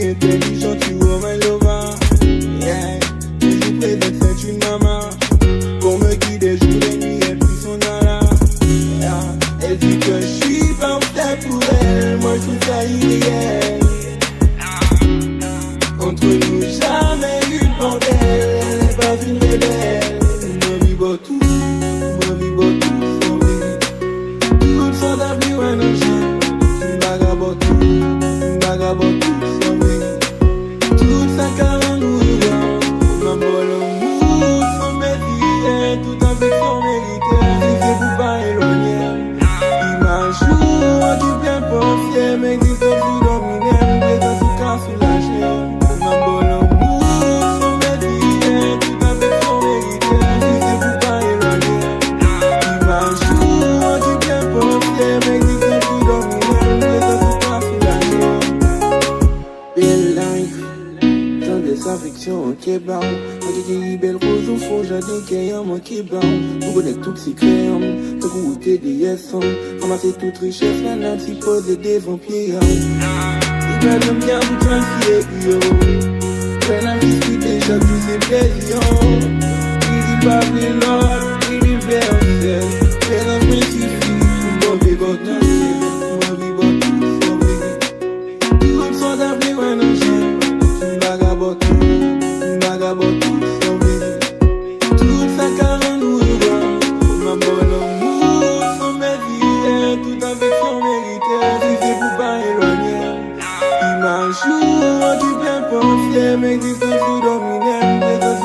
intelligent, tu vois my lover. Yeah, toujours près d'être c'est une maman. Pour me guider jour et nuit, elle prie son Allah. Yeah, elle dit que je suis parfait pour elle, moi je trouve ça irréel. Entre nous jamais eu de bordel, elle n'est pas une rebelle. Me vibre tout, sans vie. Tout sans d'abri ou un enchaîne. Une vagabond tout, sans vie. Tout ça car nous regarde. Ma bonne amour, sans métier, tout avec son mérite. Si c'est pour pas éloigner. Image jour, du bien pensé, mais qui se fout dominer. Présent sous cas sous la chaîne. Ma bonne amour, sans métier, tout avec son mérite. Si c'est pour pas éloigner. Image jour, du bien pensé, mais qui se fout dominer. Présent sous cas sous la chaîne. Belle life, tant des affections qui est bon. Qui belle rose au fond, jardin qui est un moi qui est bon. Vous connaissez tout si créant, tant que vous êtes des yes, ramasser toute richesse, la nappe s'y pose des vampires. Il va de bien vous tranquiller, yo. Plein à discuter, chaque jour c'est plaisir. Il dit pas plus l'autre, il dit universel. Plein à me suffit, pour vivre dans le vivre tout sur vie. Tout sans d'abri ou un enchaîne, vagabond tout. Tout ça car nous regarde. Ma bonne amour, sans métier, tout avec son mérite. Si c'est pour pas éloigner. Image jour, du bien pensé, mais qui se fout dominer.